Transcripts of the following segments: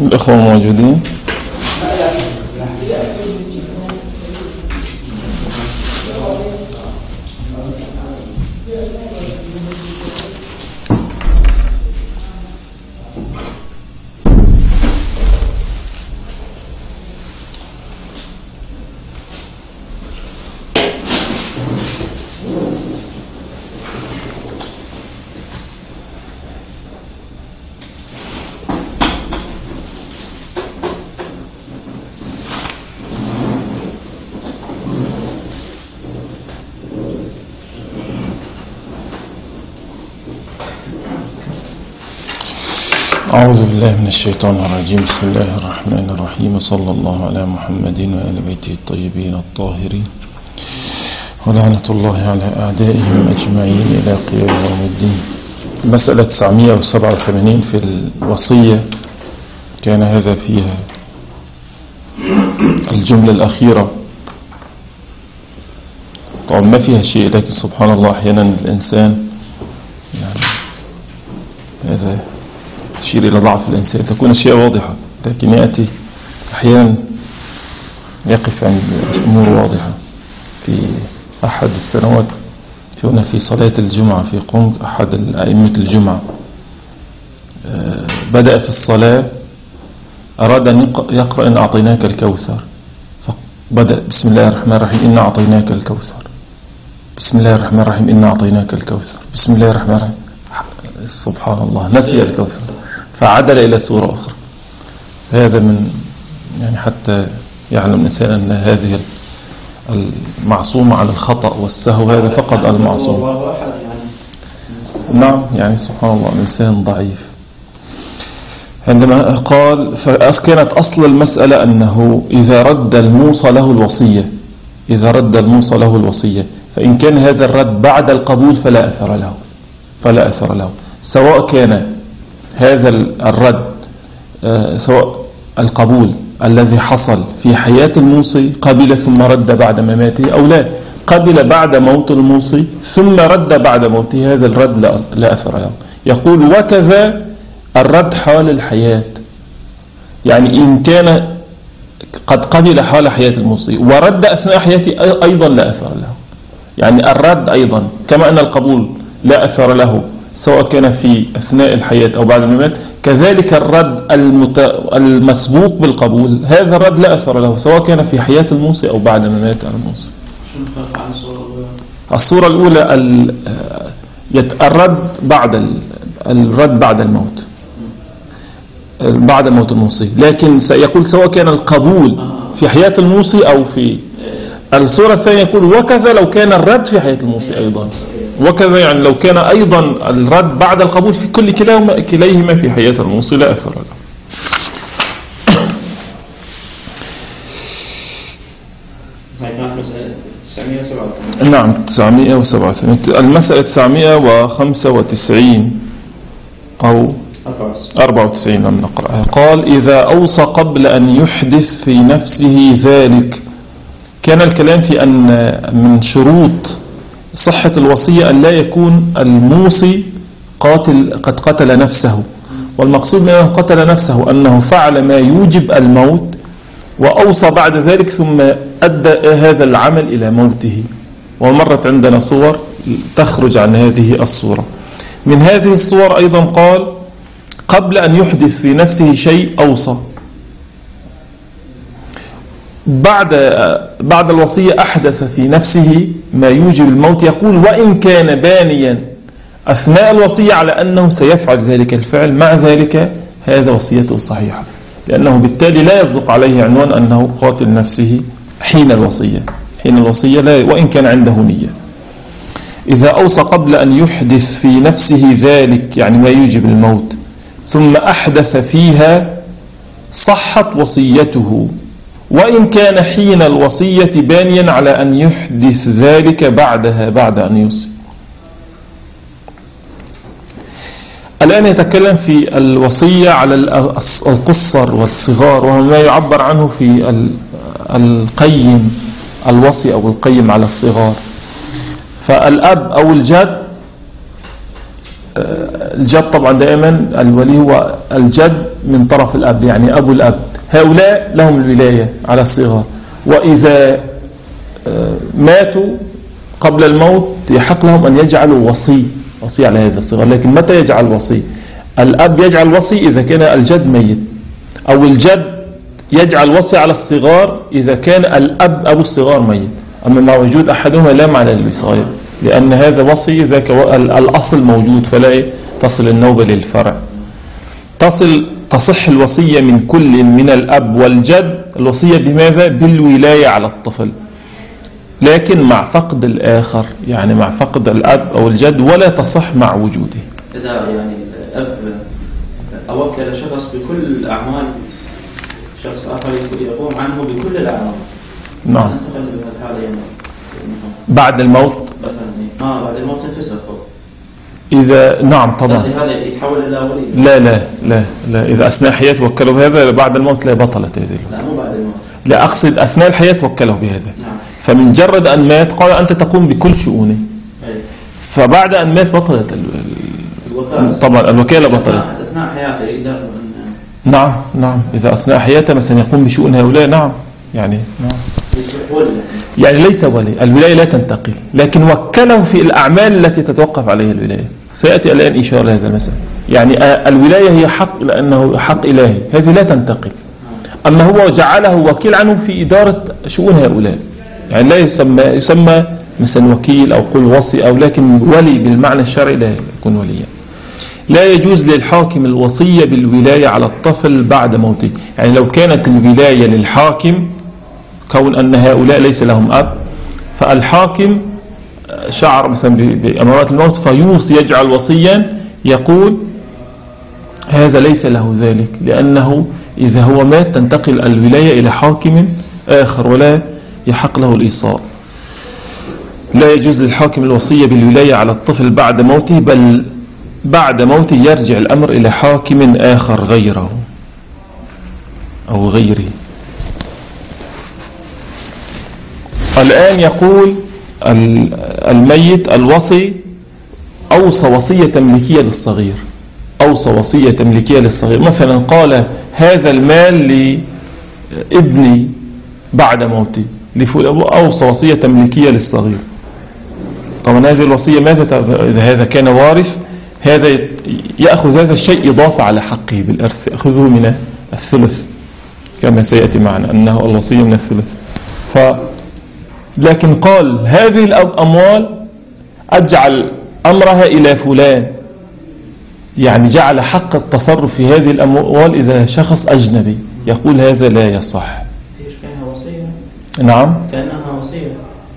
الإخوة موجودين؟ أعوذ بالله من الشيطان الرجيم. بسم الله الرحمن الرحيم. صلى الله على محمد وآل بيته الطيبين الطاهرين، ولعنة الله على أعدائهم أجمعين إلى قيام يوم الدين. مسألة 987 في الوصية، كان هذا فيها الجملة الأخيرة. طبعا ما فيها شيء، لكن سبحان الله أحيانا الإنسان يعني هذا تشير إلى ضعف الإنسان، تكون أشياء واضحة لكن يأتي أحيانا يقف عند أمور واضحة. في أحد السنوات هنا في صلاة الجمعة في قنج، أحد أئمة الجمعة بدأ في الصلاة، أراد أن يقرأ إن أعطيناك الكوثر، فبدأ بسم الله الرحمن الرحيم إن أعطيناك الكوثر، بسم الله الرحمن الرحيم إن أعطيناك الكوثر، بسم الله الرحمن الرحيم. سبحان الله، نسي الكوثر فعدل إلى سورة أخرى. هذا من يعني حتى يعلم الإنسان أن هذه المعصومة على الخطأ والسهو، هذا فقط المعصوم. نعم يعني سبحان الله الإنسان ضعيف. عندما قال فكانت أصل المسألة أنه إذا رد الموصى له الوصية، إذا رد الموصى له الوصية، فإن كان هذا الرد بعد القبول فلا أثر له، فلا أثر له، سواء كان هذا الرد سواء القبول الذي حصل في حياة الموصي قبل ثم رد بعد مماته، أو لا قبل بعد موت الموصي ثم رد بعد موته، هذا الرد لا أثر له. يقول وكذا الرد حال الحياة، يعني إن كان قد قبل حال حياة الموصي ورد أثناء حياته أيضا لا أثر له. يعني الرد أيضا كما أن القبول لا أثر له سواء كان في أثناء الحياة أو بعد الممات، كذلك الرد المسبوق بالقبول هذا الرد لا أثر له سواء كان في حياة الموصي أو بعد ممات الموصي. الصورة الأولى الرد بعد الموت، بعد موت الموصي، لكن سيقول سواء كان القبول في حياة الموصي أو في الصورة الثانية. يقول وكذا لو كان الرد في حياة الموصي أيضا، وكذا يعني لو كان أيضا الرد بعد القبول في كل كليهما في حياة الموصي لا أثر له. نعم 987. المسألة 995 أو 94 لم نقرأها. قال إذا أوصى قبل أن يحدث في نفسه ذلك. كان الكلام في أن من شروط صحة الوصية أن لا يكون الموصي قد قتل نفسه، والمقصود من أنه قتل نفسه أنه فعل ما يوجب الموت وأوصى بعد ذلك ثم أدى هذا العمل إلى موته. ومرت عندنا صور تخرج عن هذه الصورة. من هذه الصور أيضا قال قبل أن يحدث في نفسه شيء أوصى، بعد الوصية أحدث في نفسه ما يوجب الموت، يقول وإن كان بانيا أثناء الوصية على أنه سيفعل ذلك الفعل، مع ذلك هذا وصيته صحيحة، لأنه بالتالي لا يصدق عليه عنوان أنه قاتل نفسه حين الوصية. حين الوصية لا، وإن كان عنده نية. إذا أوصى قبل أن يحدث في نفسه ذلك يعني ما يوجب الموت ثم أحدث فيها صحت وصيته، وإن كان حين الوصية بانيا على أن يحدث ذلك بعدها بعد أن يوصي. الآن يتكلم في الوصية على القصر والصغار، وهو ما يعبر عنه في القيم الوصي أو القيم على الصغار. فالأب أو الجد الجد طبعا دائما الولي هو الجد من طرف الأب، يعني أبو الأب. هؤلاء لهم الولاية على الصغار، وإذا ماتوا قبل الموت يحق لهم أن يجعلوا وصي على هذا الصغار. لكن متى يجعل وصي؟ الأب يجعل وصي إذا كان الجد ميت، أو الجد يجعل وصي على الصغار إذا كان الأب أبو الصغار ميت. أما مع وجود أحدهما لا معنى للصغير، لأن هذا وصي ذاك الأصل موجود، فلا تصل النوبة للفرع. تصح الوصية من كل من الأب والجد. الوصية بماذا؟ بالولاية على الطفل، لكن مع فقد الآخر، يعني مع فقد الأب أو الجد، ولا تصح مع وجوده. إذا يعني الأب أوكل شخص بكل أعمال شخص آخر يقوم عنه بكل الأعمال، نعم، انتقل بهذا يعني بعد الموت مثلا بعد الموت تنفسخ إذا نعم طبعا هذا يتحول إلى ولي. لا لا لا لا، إذا أثناء حياته وكلوا بهذا، بعد الموت لا بطلت هذه. لا مو بعد الموت، لا أقصد أثناء الحياة وكله بهذا. نعم. فمن جرد أن مات قال أنت تقوم بكل شؤونه، فبعد أن مات بطلت طبعا الوكالة بطلت. أثناء حياته يقدر نعم إذا أثناء حياته مثلا يقوم بشؤون هؤلاء، نعم يعني يعني ليس ولي. الولاية لا تنتقل، لكن وكله في الأعمال التي تتوقف عليها الولاية. سيأتي الآن إشارة لهذا المثل. يعني الولاية هي حق لأنه حق إلهي، هذه لا تنتقل. أما هو جعله وكيل عنه في إدارة شؤون هؤلاء، يعني لا يسمى مثلا وكيل أو قل وصي، أو لكن ولي بالمعنى الشرعي لا يكون وليا. لا يجوز للحاكم الوصية بالولاية على الطفل بعد موته. يعني لو كانت الولاية للحاكم، كون أن هؤلاء ليس لهم أب، فالحاكم شعر مثلا بأمارات الموت فيوصي، يجعل وصيا، يقول هذا ليس له ذلك، لأنه إذا هو مات تنتقل الولاية إلى حاكم آخر ولا يحق له الإيصاء. لا يجوز للحاكم الوصية بالولاية على الطفل بعد موته، بل بعد موته يرجع الأمر إلى حاكم آخر غيره أو غيره. الآن يقول الميت الوصي أوصى وصية تمليكية للصغير، أوصى وصية تمليكية للصغير. مثلا قال هذا المال لابني بعد موتي، أوصى وصية تمليكية للصغير. طبعا هذه الوصية ماذا إذا هذا كان وارث، هذا يأخذ هذا الشيء إضافة على حقه بالإرث، يأخذه من الثلث كما سيأتي معنا أنه الوصية من الثلث. لكن قال هذه الأموال أجعل أمرها إلى فلان، يعني جعل حق التصرف في هذه الأموال إذا شخص أجنبي. يقول هذا لا يصح. كأنها وصية. نعم كأنها وصية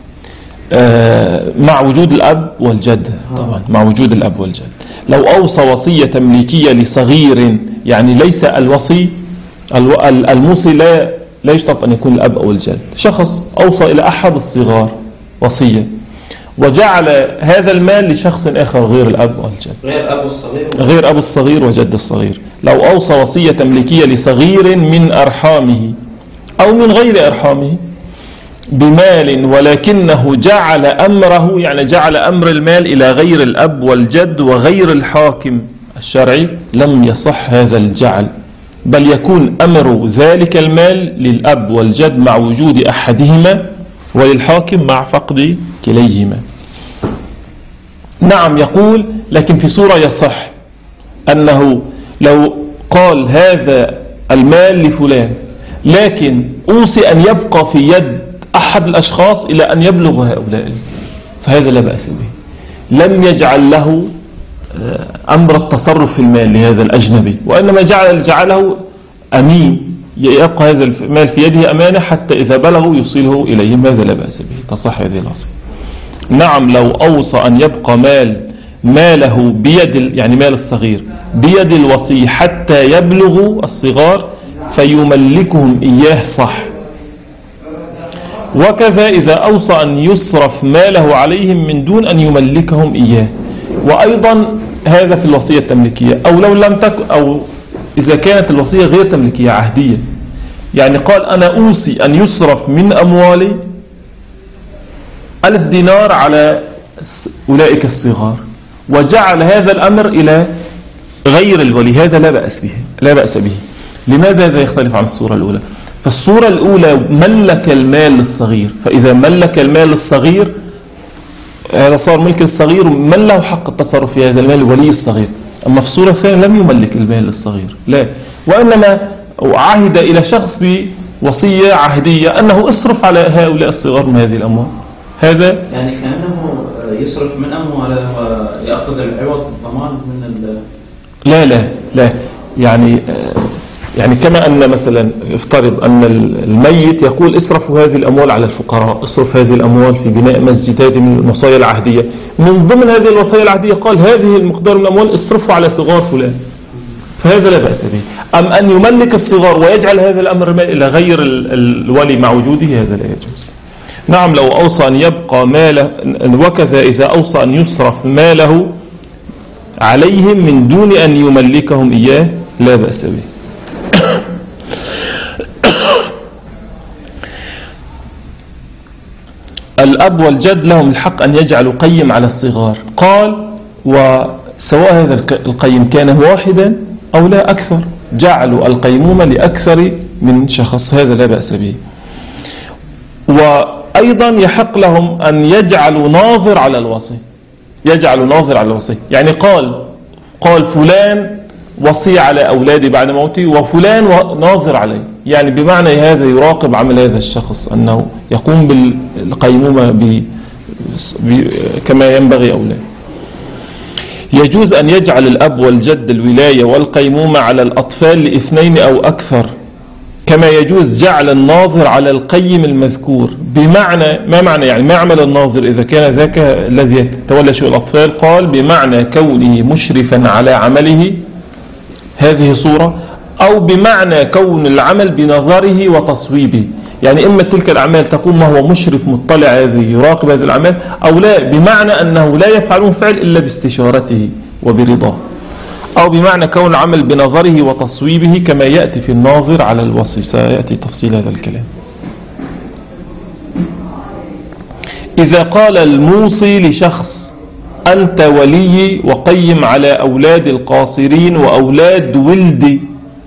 مع وجود الأب والجد. طبعا مع وجود الأب والجد. لو أوصى وصية تمليكية لصغير، يعني ليس الوصي الموصي لا يشترط أن يكون الأب أو الجد، شخص أوصى إلى أحد الصغار وصية وجعل هذا المال لشخص آخر غير الأب والجد، غير أبو الصغير وجد الصغير. لو أوصى وصية تمليكية لصغير من أرحامه أو من غير أرحامه بمال، ولكنه جعل أمره، يعني جعل أمر المال إلى غير الأب والجد وغير الحاكم الشرعي، لم يصح هذا الجعل، بل يكون أمر ذلك المال للأب والجد مع وجود أحدهما، وللحاكم مع فقد كليهما. نعم يقول لكن في صورة يصح، أنه لو قال هذا المال لفلان لكن أوصي أن يبقى في يد أحد الأشخاص إلى أن يبلغ هؤلاء، فهذا لا بأس به. لم يجعل له أمر التصرف في المال لهذا الأجنبي، وإنما جعله أمين، يبقى هذا المال في يده أمانة حتى إذا بلغوا يوصله إليهم، هذا لا بأس به، تصح هذه الوصية. نعم لو أوصى أن يبقى ماله بيد، يعني مال الصغير بيد الوصي حتى يبلغوا الصغار فيملكهم إياه صح. وكذا إذا أوصى أن يصرف ماله عليهم من دون أن يملكهم إياه، وأيضا هذا في الوصية التمليكية، أو لو لم تكن، أو إذا كانت الوصية غير تمليكية عهدية، يعني قال أنا أوصي أن يصرف من أموالي 1000 دينار على أولئك الصغار، وجعل هذا الأمر إلى غير الولي هذا لا بأس به. لماذا هذا يختلف عن الصورة الأولى؟ فالصورة الأولى ملك المال للصغير، فإذا ملك المال للصغير هذا صار ملك الصغير، من له حق التصرف في هذا المال؟ ولي الصغير. أما في الصورة الثانية لم يملك المال للصغير، لا، وإنما عهد إلى شخص بوصية عهدية أنه اصرف على هؤلاء الصغار من هذه الأموال. هذا يعني كأنه يصرف من أمواله ويأخذ العوض ضمان من لا يعني كما أن مثلا افترض أن الميت يقول اصرفوا هذه الأموال على الفقراء، اصرف هذه الأموال في بناء مسجد، هذه من الوصايا العهدية. من ضمن هذه الوصايا العهدية قال هذه المقدار من الأموال اصرفوا على صغار فلان، فهذا لا بأس به. أم أن يملك الصغار ويجعل هذا الأمر إلى غير الولي مع وجوده، هذا لا يجوز. نعم، لو أوصى أن يبقى ماله، وكذا إذا أوصى أن يصرف ماله عليهم من دون أن يملكهم إياه لا بأس به. الأب والجد لهم الحق أن يجعلوا قيم على الصغار، قال وسواء هذا القيم كان واحدا أو لا أكثر، جعلوا القيمومة لأكثر من شخص، هذا لا بأس به. وأيضا يحق لهم أن يجعلوا ناظر على الوصي، يعني قال فلان وصي على أولادي بعد موتي وفلان ناظر عليه، يعني بمعنى هذا يراقب عمل هذا الشخص أنه يقوم بالقيمومة كما ينبغي أولاده. يجوز أن يجعل الأب والجد الولاية والقيمومة على الأطفال لاثنين أو أكثر، كما يجوز جعل الناظر على القيم المذكور. بمعنى ما معنى يعني ما يعمل الناظر إذا كان ذاك الذي يتولى شؤون الأطفال؟ قال بمعنى كونه مشرفا على عمله، هذه صورة، أو بمعنى كون العمل بنظره وتصويبه، يعني إما تلك الأعمال تقوم وهو مشرف مطلع هذه يراقب هذه الأعمال، أو لا بمعنى أنه لا يفعلون فعل إلا باستشارته وبرضاه، أو بمعنى كون العمل بنظره وتصويبه كما يأتي في الناظر على الوصي، سيأتي تفصيل هذا الكلام. إذا قال الموصي لشخص أنت ولي وقيم على أولاد القاصرين وأولاد ولدي،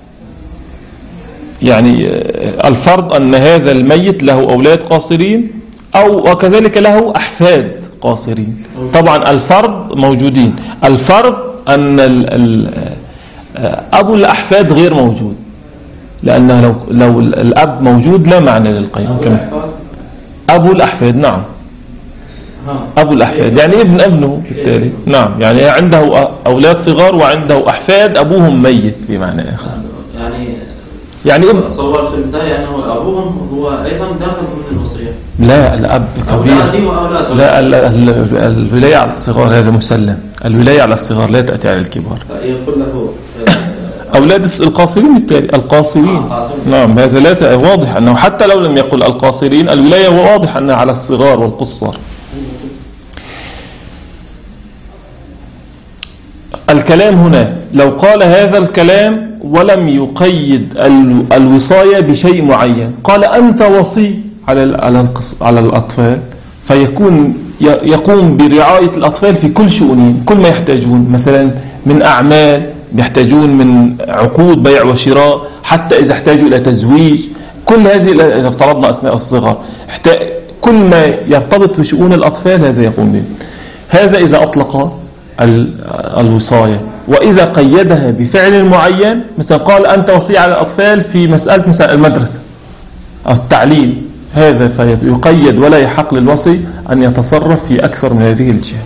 يعني الفرض أن هذا الميت له أولاد قاصرين أو وكذلك له أحفاد قاصرين، طبعا الفرض موجودين، الفرض أن أبو الأحفاد غير موجود، لأنه لو الأب موجود لا معنى للقيم. أبو الأحفاد، نعم، أبو الأحفاد يعني ابنه بالتالي، نعم، يعني عنده أولاد صغار وعنده أحفاد أبوهم ميت بمعنى آخر، يعني تصور في البداية أنه أبوهم هو أيضا داخل من الوصية. لا، الأب كبير، لا، الولاية على الصغار هذا مسلم، الولاية على الصغار لا تأتي على الكبار. يقول له أولاد القاصرين بالتالي، القاصرين، نعم، هذا لا واضح أنه حتى لو لم يقل القاصرين الولاية واضح أنها على الصغار والقصار. الكلام هنا لو قال هذا الكلام ولم يقيد الوصاية بشيء معين، قال أنت وصي على الأطفال، فيكون يقوم برعاية الأطفال في كل شؤونهم، كل ما يحتاجون مثلا من أعمال، يحتاجون من عقود بيع وشراء، حتى إذا احتاجوا إلى تزويج، كل هذه إذا افترضنا أثناء الصغر كل ما يرتبط بشؤون الأطفال هذا يقوم به. هذا إذا أطلق الوصاية. وإذا قيدها بفعل معين، مثلا قال أنت وصي على الأطفال في مسألة مثلا المدرسة أو التعليم، هذا فيقيد ولا يحق للوصي أن يتصرف في أكثر من هذه الجهة.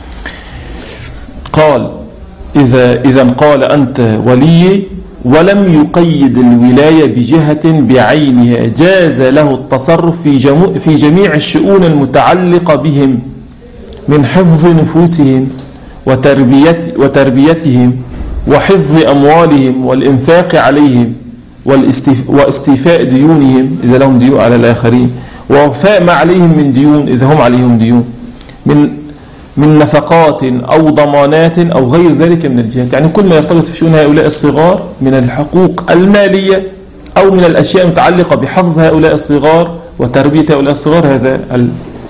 قال إذا قال أنت ولي ولم يقيد الولاية بجهة بعينها، جاز له التصرف في جميع الشؤون المتعلقة بهم، من حفظ نفوسهم وتربيتهم وحفظ أموالهم والإنفاق عليهم واستيفاء ديونهم إذا لهم ديون على الآخرين، ووفاء ما عليهم من ديون إذا هم عليهم ديون، من نفقات أو ضمانات أو غير ذلك من الجهات، يعني كل ما يرتبط في شؤون هؤلاء الصغار من الحقوق المالية أو من الأشياء المتعلقة بحفظ هؤلاء الصغار وتربية هؤلاء الصغار، هذا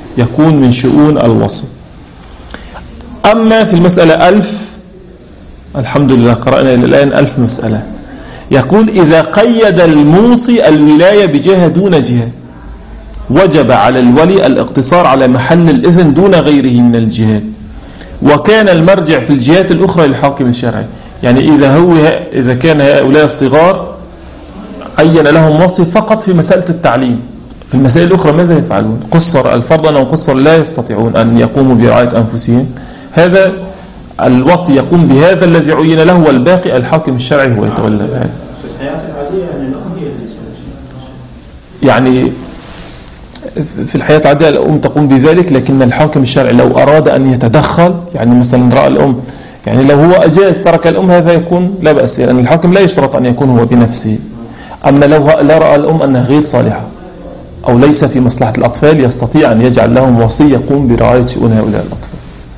يكون من شؤون الوصي. أما في المسألة 1000 الحمد لله قرأنا إلى الآن 1000 مسألة. يقول إذا قيد الموصي الولاية بجهة دون جهة وجب على الولي الاقتصار على محل الإذن دون غيره من الجهات، وكان المرجع في الجهات الأخرى للحاكم الشرعي. يعني إذا كان هؤلاء الصغار عين لهم وصي فقط في مسألة التعليم، في المسائل الأخرى ماذا يفعلون؟ قصر الفرض أنهم قصر لا يستطيعون أن يقوموا برعاية أنفسهم، هذا الوصي يقوم بهذا الذي عين له، والباقي الحاكم الشرعي هو يتولى هذا. في الحياة العادية يعني الأم هي اللي يعني في الحياة العادية الأم تقوم بذلك، لكن الحاكم الشرعي لو أراد أن يتدخل، يعني مثلا رأى الأم، يعني لو هو أجاز ترك الأم هذا يكون لا بأس، لأن الحاكم لا يشترط أن يكون هو بنفسه. أما لو لا رأى الأم أنها غير صالحة أو ليس في مصلحة الأطفال، يستطيع أن يجعل لهم وصي يقوم برعاية شؤون هؤلاء الأطفال.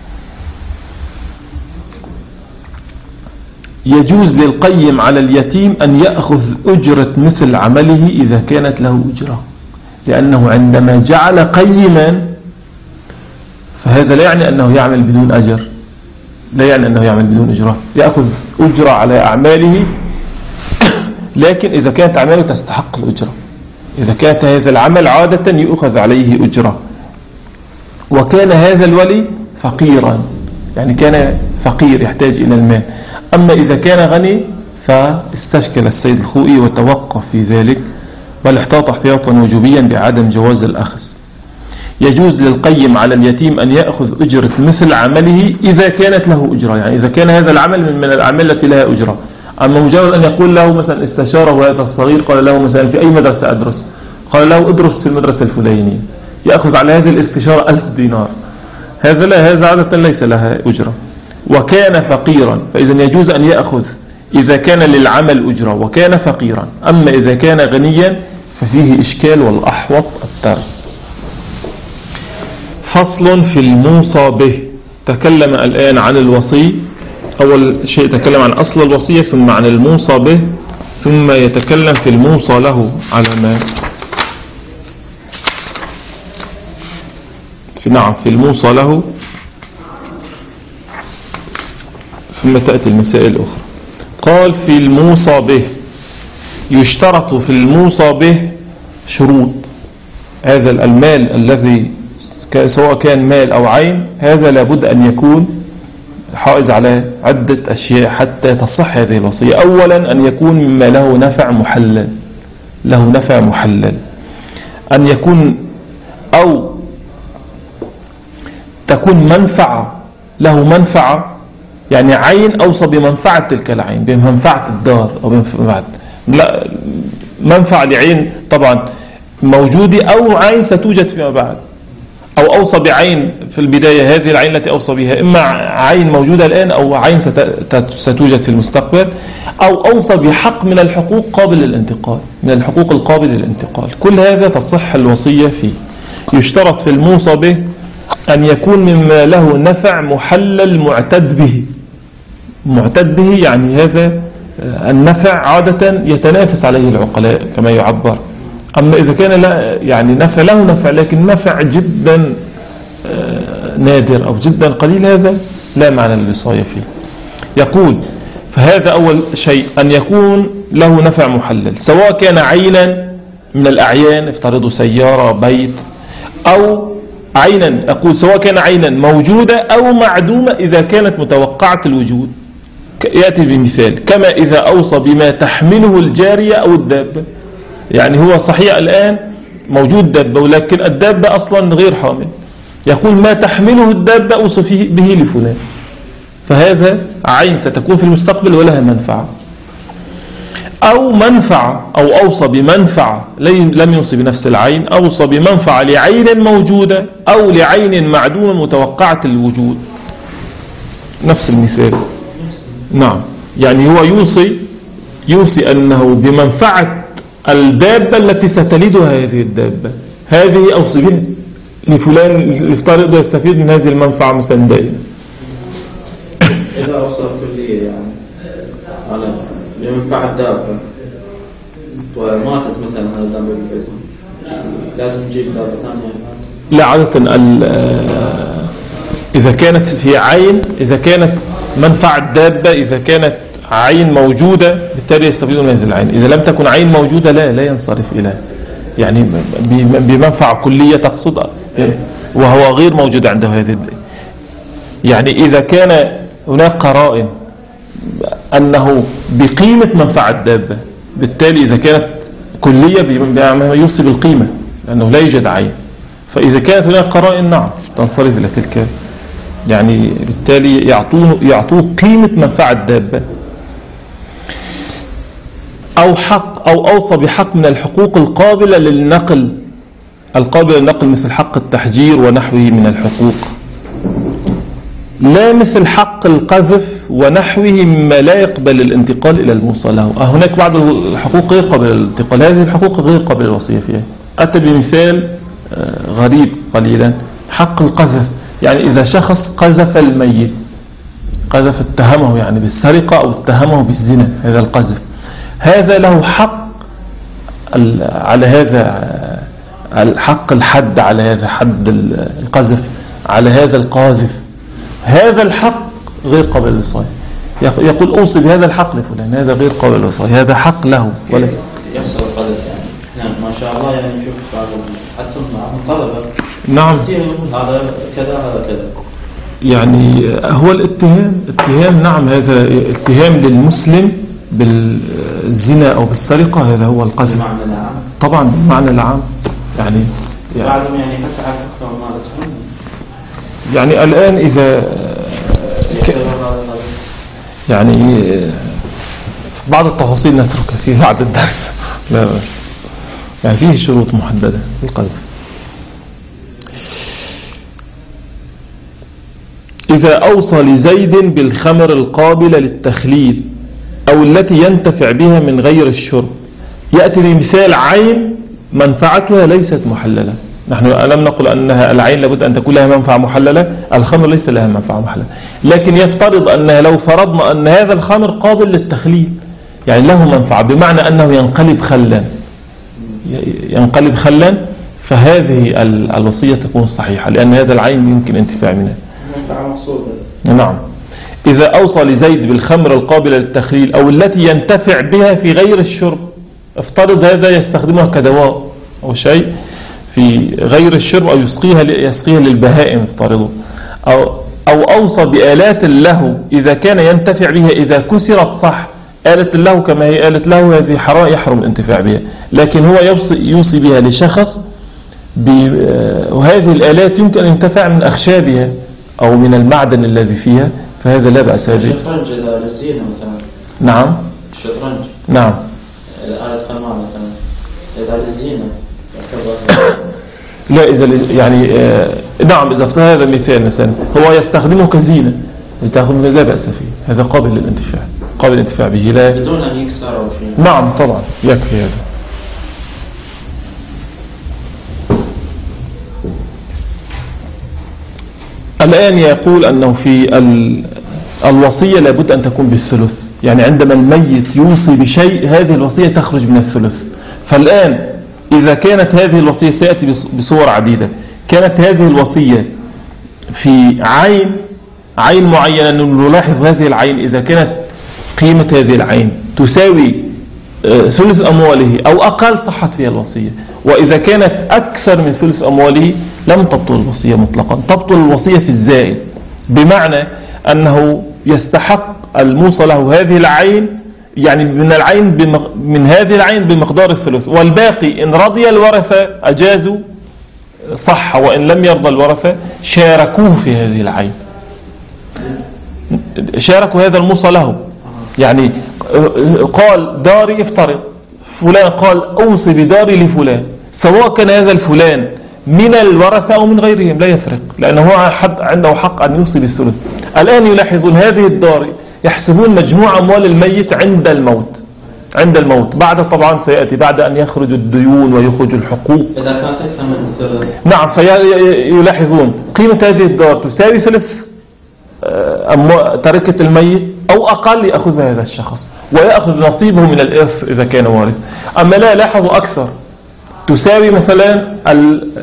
يجوز للقيم على اليتيم أن يأخذ أجرة مثل عمله إذا كانت له أجرة، لأنه عندما جعل قيما فهذا لا يعني أنه يعمل بدون أجر، لا يعني أنه يعمل بدون أجرة، يأخذ أجرة على أعماله، لكن إذا كانت أعماله تستحق الأجرة، إذا كانت هذا العمل عادة يؤخذ عليه أجرة. وكان هذا الولي فقيرا، يعني كان فقير يحتاج إلى المال. أما إذا كان غني فاستشكل السيد الخوئي وتوقف في ذلك، بل احتاط احتياطا وجوبيا بعدم جواز الأخذ. يجوز للقيم على اليتيم أن يأخذ أجرة مثل عمله إذا كانت له أجرة، يعني إذا كان هذا العمل من الأعمال التي لها أجرة. أما مجرد أن يقول له مثلا استشاره هذا الصغير، قال له مثلا في أي مدرسة أدرس، قال له ادرس في المدرسة الفلانية، يأخذ على هذه الاستشارة 1000 دينار، هذا لا، هذا عادة ليس لها أجرة. وكان فقيرا، فإذا يجوز أن يأخذ إذا كان للعمل أجرة وكان فقيرا. أما إذا كان غنيا ففيه إشكال، والأحوط الترك. فصل في الموصى به. تكلم الآن عن الوصي، أول شيء تكلم عن أصل الوصية، ثم عن الموصى به، ثم يتكلم في الموصى له على ما في الموصى له، ثم تأتي المسائل الأخرى. قال في الموصى به يشترط في الموصى به شروط. هذا المال الذي سواء كان مال أو عين، هذا لابد أن يكون حائز على عدة أشياء حتى تصح هذه الوصية. أولا أن يكون مما له نفع محلل، له نفع محلل، أن يكون أو تكون منفعة، له منفعة، يعني عين أوصى بمنفعة تلك العين، بمنفعة الدار أو بمنفعة، لا، منفعة لعين طبعا موجودة أو عين ستوجد فيما بعد، أو أوصى بعين في البداية، هذه العين التي أوصى بها إما عين موجودة الآن أو عين ستوجد في المستقبل، أو أوصى بحق من الحقوق قابل للانتقال، من الحقوق القابل للانتقال. كل هذا تصح الوصية فيه. يشترط في الموصى به أن يكون مما له نفع محلل معتد به. معتد به يعني هذا النفع عادة يتنافس عليه العقلاء كما يعبر. أما إذا كان لا، يعني نفع له نفع لكن نفع جدا نادر أو جدا قليل، هذا لا معنى للوصاية فيه. يقول فهذا أول شيء، أن يكون له نفع محلل، سواء كان عينا من الأعيان، افترضوا سيارة، بيت، أو عينا، أقول سواء كان عينا موجودة أو معدومة إذا كانت متوقعة الوجود. يأتي بمثال كما إذا أوصى بما تحمله الجارية أو الدابة، يعني هو صحيح الآن موجود دابة ولكن الدابة أصلا غير حامل، يقول ما تحمله الدابة أوصى به لفلان، فهذا عين ستكون في المستقبل ولها منفعة. أو منفعة، أو أوصى بمنفعة، لم يوصي بنفس العين، أوصى بمنفعة لعين موجودة أو لعين معدومة متوقعة الوجود، نفس المثال. نعم، يعني هو يوصي أنه بمنفعة الدابة التي ستلدها هذه الدابة، هذه أوصي بها لفلان يفترض يستفيد من هذه المنفعة مثلا دائما. إذا أوصى كلية يعني على بمنفعة الدابة وماتت مثلا هذا الدابة لازم نجيب دابة ثانية؟ لا، عادة إذا كانت في عين، إذا كانت منفعة الدابة إذا كانت عين موجودة بالتالي يستفيدون من هذه العين. إذا لم تكن عين موجودة لا ينصرف إلى يعني بمنفعة كلية تقصد وهو غير موجود عنده هذه. يعني إذا كان هناك قرائن أنه بقيمة منفعة الدابة بالتالي إذا كانت كلية يوصي بالقيمة لأنه لا يوجد عين. فإذا كانت هناك قرائن نعم تنصرف إلى تلك يعني بالتالي يعطوه قيمة منفعة الدابة أو حق أو أوصى بحق من الحقوق القابلة للنقل مثل حق التحجير ونحوه من الحقوق، لا مثل حق القذف ونحوه مما لا يقبل الانتقال إلى الموصى له. هناك بعض الحقوق غير قابلة للانتقال، هذه الحقوق غير قابلة للوصية فيها. أتى بمثال غريب قليلا، حق القذف، يعني إذا شخص قذف الميت، قذف اتهمه يعني بالسرقة أو اتهمه بالزنا، هذا القذف، هذا له حق على هذا الحق الحد على هذا حد القذف على هذا القاذف، هذا الحق غير قابل للوصاية. يقول أوصي بهذا الحق لفلان، هذا غير قابل للوصاية، هذا حق له ولا يحصل القذف يعني. نعم ما شاء الله يعني نشوف حتى معهم طلبة نعم هذا كذا هذا كذا، يعني هو الاتهام نعم، هذا اتهام للمسلم بالزنا أو بالسرقة، هذا هو القذف بالمعنى العام طبعا بالمعنى العام. يعني بعضهم يعني حتى على فكرة ومالتهم يعني الآن إذا يعني بعض التفاصيل نتركها في بعد الدرس، لا بس يعني فيه شروط محددة للقذف. إذا أوصى لزيد بالخمر القابلة للتخليل أو التي ينتفع بها من غير الشرب، يأتي بمثال عين منفعتها ليست محللة. نحن ألم نقل أنها العين لابد أن تكون لها منفعة محللة، الخمر ليس لها منفعة محللة، لكن يفترض أنها لو فرضنا أن هذا الخمر قابل للتخليل يعني له منفعة بمعنى أنه ينقلب خلا، فهذه الوصية تكون صحيحة لأن هذا العين يمكن انتفاع منها. نعم. إذا أوصى لزيد بالخمر القابلة للتخليل أو التي ينتفع بها في غير الشرب، افترض هذا يستخدمها كدواء أو شيء في غير الشرب أو يسقيها للبهائم افترضه، أو أوصى بآلات له إذا كان ينتفع بها إذا كسرت صح، آلة له كما هي آلة له هذه يحرم الانتفاع بها، لكن هو يوصي بها لشخص وهذه الآلات يمكن أن ينتفع من أخشابها أو من المعدن الذي فيها، فهذا لا بأس به. الشطرنج للزينة مثلا. نعم. الشطرنج. نعم. آلة قمار مثلا. إذا للزينة. لا إذا يعني نعم إذا افترض هذا المثال مثلا هو يستخدمه كزينة لتأخذ لا بأس فيه، هذا قابل للانتفاع، قابل الانتفاع به لا بدون أن يكسر أو شيء. نعم طبعا يكفي هذا. الآن يقول أنه في الوصية لابد أن تكون بالثلث، يعني عندما الميت يوصي بشيء هذه الوصية تخرج من الثلث. فالآن إذا كانت هذه الوصية سيأتي بصور عديدة، كانت هذه الوصية في عين معينة، نلاحظ هذه العين إذا كانت قيمة هذه العين تساوي ثلث أمواله أو أقل صحت فيها الوصية، وإذا كانت أكثر من ثلث أمواله لم تبطل الوصية مطلقا، تبطل الوصية في الزائد، بمعنى أنه يستحق الموصى له هذه العين، يعني من هذه العين بمقدار الثلث، والباقي إن رضي الورثة أجازوا صح، وإن لم يرضى الورثة شاركوه في هذه العين، شاركوا هذا الموصى له. يعني قال داري، افترض فلان قال أوصي بداري لفلان، سواء كان هذا الفلان من الورثة أو من غيرهم لا يفرق، لأنه هو عنده حق أن يوصي بالثلث. الآن يلاحظون هذه الدار يحسبون مجموع أموال الميت عند الموت بعد طبعا سيأتي بعد أن يخرج الديون ويخرج الحقوق إذا كانت أكثر من الثلث. نعم. فيلاحظون قيمة هذه الدار تساوي ثلث تركة الميت أو أقل يأخذها هذا الشخص ويأخذ نصيبه من الإرث إذا كان وارث. أما لا لاحظوا أكثر تساوي مثلا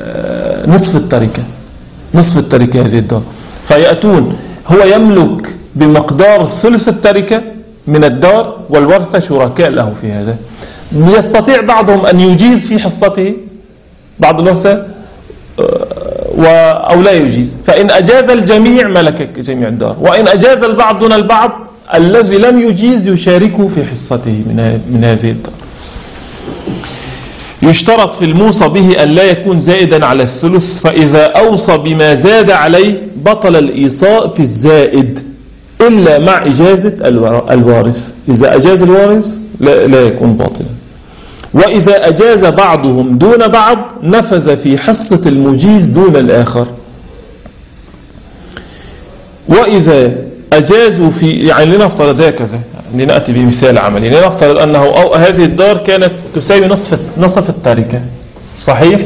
نصف التركة هذه الدار، فيأتون هو يملك بمقدار ثلث التركة من الدار، والورثة شركاء له في هذا. يستطيع بعضهم أن يجيز في حصته بعض الورثة أو لا يجيز، فإن أجاز الجميع ملك جميع الدار، وإن أجاز البعض دون البعض الذي لم يجيز يشاركه في حصته من هذه الدار. يشترط في الموصى به أن لا يكون زائدا على الثلث، فإذا أوصى بما زاد عليه بطل الإيصاء في الزائد إلا مع إجازة الوارث. إذا أجاز الوارث لا يكون باطلا. وإذا أجاز بعضهم دون بعض نفذ في حصة المجيز دون الآخر. وإذا أجازوا في، يعني لنفترض هكذا، لنأتي بمثال عملي، لنفترض أنه هذه الدار كانت تساوي نصف التركة، صحيح؟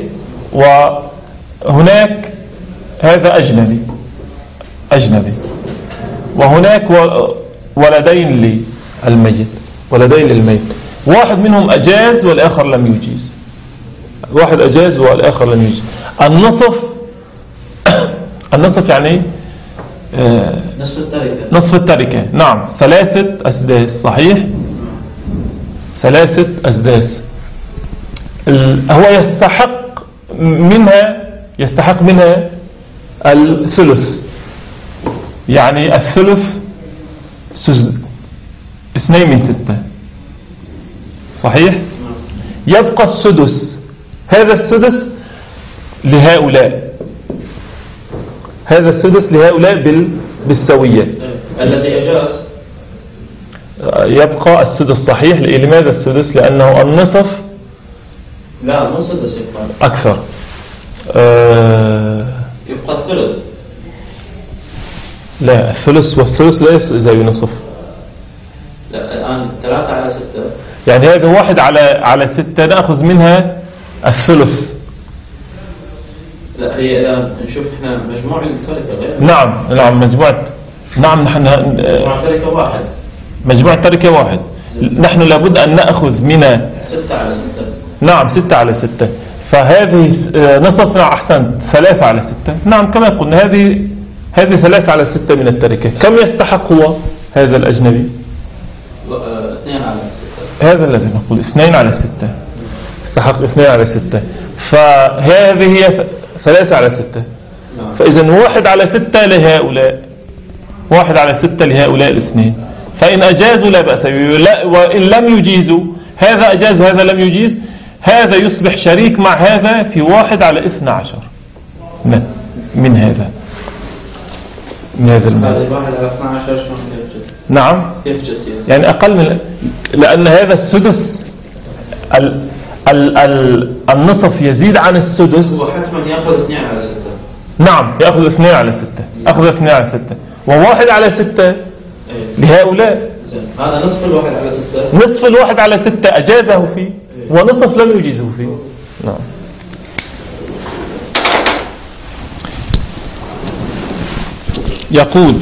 وهناك هذا أجنبي وهناك ولدين للميت، واحد منهم أجاز والآخر لم يجيز، واحد أجاز والآخر لم يجيز. النصف يعني نصف التركة، نعم، 3 أسداس، صحيح، 3 أسداس. هو يستحق منها الثلث، يعني الثلث 2/6، صحيح. يبقى السدس، هذا السدس لهؤلاء، هذا السدس لهؤلاء بالسوية. الذي أجاز يبقى السدس، صحيح. لماذا السدس؟ لأنه النصف لا مو سدس يبقى أكثر، يبقى الثلث. لا، الثلث والثلث لا يساوي نصف. لا الآن 3/6، يعني هذا 1/6 نأخذ منها الثلث. لا هي الآن نشوف احنا مجموع التركة غير. نعم مجموعة، نعم نحن مجموع التركة واحد، مجموع التركة واحد. نحن لابد أن نأخذ من 6/6. نعم 6/6. فهذه نصف، أحسنت، 3/6. نعم كما قلنا هذه 3/6 من التركة. كم يستحق هو هذا الأجنبي؟ 2/6. هذا الذي نقول 2/6 يستحق 2/6. فهذه هي 3/6. فإذا 1/6 لهؤلاء، 1/6 لهؤلاء الاثنين. فإن أجازوا لا بأس به، وإن لم يجيزوا، هذا أجاز وهذا لم يجيز، هذا يصبح شريك مع هذا في 1/12 من هذا المال. هذا 1/12 شلون يوجد؟ نعم يوجد يعني أقل من، لأن هذا السدس النصف يزيد عن السدس، هو حتما يأخذ 2/6. نعم يأخذ 2/6، أخذ 2/6 و1/6 لهؤلاء. هذا نصف 1/6، نصف 1/6 أجازه فيه ونصف لم يجيزه فيه. نعم. يقول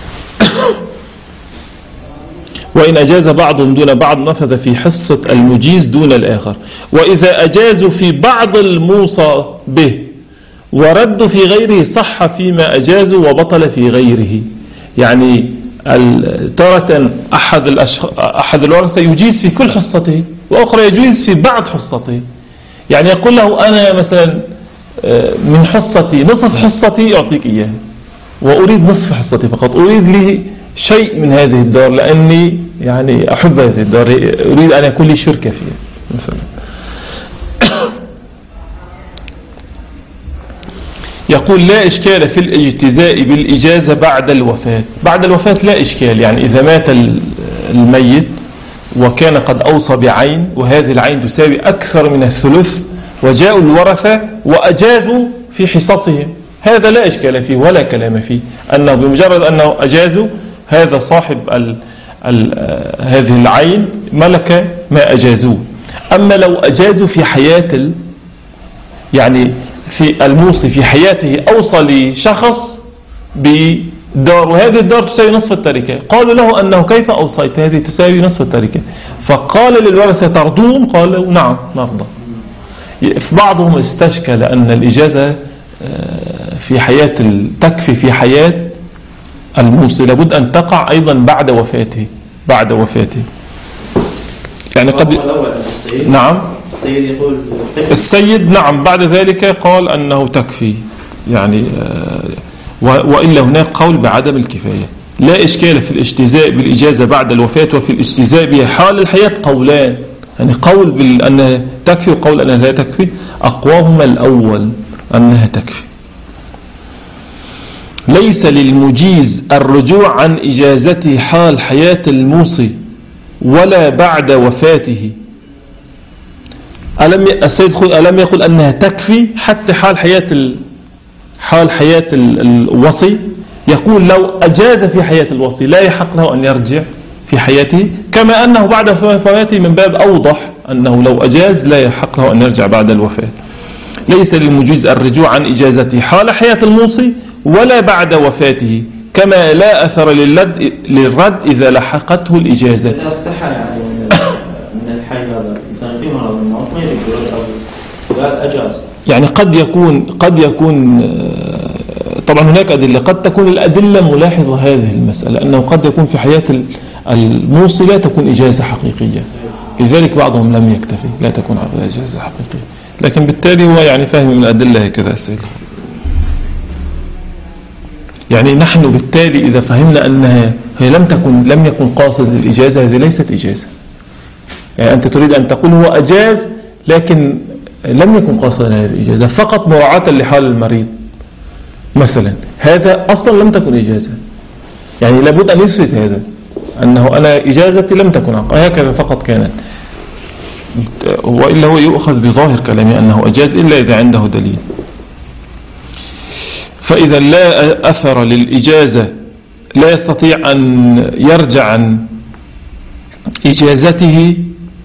وإن أجاز بعضهم دون بعض نفذ في حصة المجيز دون الآخر. وإذا أجازوا في بعض الموصى به وردوا في غيره صح فيما أجازوا وبطل في غيره. يعني تارة أحد الورثة يجيز في كل حصته، وأخرى يجيز في بعض حصته. يعني يقول له أنا مثلا من حصتي نصف حصتي أعطيك إياه، وأريد نصف حصتي فقط، أريد لي شيء من هذه الدار لأني يعني أحب هذه الدار، أريد أن يكون لي شركة فيها مثلا. يقول لا إشكال في الاجتزاء بالإجازة بعد الوفاة. بعد الوفاة لا إشكال، يعني إذا مات الميت وكان قد أوصى بعين، وهذه العين تساوي أكثر من الثلث، وجاءوا الورثة وأجازوا في حصصهم، هذا لا إشكال فيه ولا كلام فيه، أنه بمجرد أنه أجازوا هذا صاحب هذه العين ملك ما أجازوه. أما لو أجازوا في حياة يعني في الموصي في حياته أوصى لشخص بدار، وهذه الدار تساوي نصف التركة، قالوا له أنه كيف أوصيت هذه تساوي نصف التركة، فقال للورثة ترضون؟ قالوا نعم نرضى. في بعضهم استشكل أن الإجازة في حياة تكفي في حياة الموصي لابد أن تقع أيضا بعد وفاته. يعني قد نعم السيد يقول السيد نعم بعد ذلك قال أنه تكفي يعني وإلا هناك قول بعدم الكفاية. لا إشكال في الاجتزاء بالإجازة بعد الوفاة وفي الاجتزاء بها حال الحياة قولان، يعني قول بأنها تكفي وقول أنها لا تكفي. أقواهما الأول أنها تكفي. ليس للمجيز الرجوع عن إجازته حال حياة الموصي ولا بعد وفاته. السيد ألم يقل أنها تكفي حتى حال حياة الوصي؟ يقول لو أجاز في حياة الوصي لا يحق له أن يرجع في حياته، كما أنه بعد وفاته من باب أوضح أنه لو أجاز لا يحق له أن يرجع بعد الوفاة. ليس للمجيز الرجوع عن إجازته حال حياة الموصي ولا بعد وفاته، كما لا أثر للرد إذا لحقته الإجازة. إذا استحى يعني من الحي هذا مثلا في مرض الموت ما يريد أو أجاز، يعني قد يكون طبعا هناك أدلة، قد تكون الأدلة ملاحظة هذه المسألة أنه قد يكون في حياة الموصي لا تكون إجازة حقيقية، لذلك بعضهم لم يكتفي لا تكون إجازة حقيقية، لكن بالتالي هو يعني فاهم من الأدلة هكذا سيد. يعني نحن بالتالي إذا فهمنا أنها هي لم يكن قاصد الإجازة، هذه ليست إجازة. يعني أنت تريد أن تقول هو أجاز لكن لم يكن قاصدا هذه الإجازة، فقط مراعاة لحال المريض مثلا، هذا أصلا لم تكن إجازة. يعني لابد أن يثبت هذا أنه أنا إجازتي لم تكن هكذا فقط كانت، وإلا هو يؤخذ بظاهر كلامي أنه أجاز إلا إذا عنده دليل. فإذا لا أثر للإجازة لا يستطيع أن يرجع عن إجازته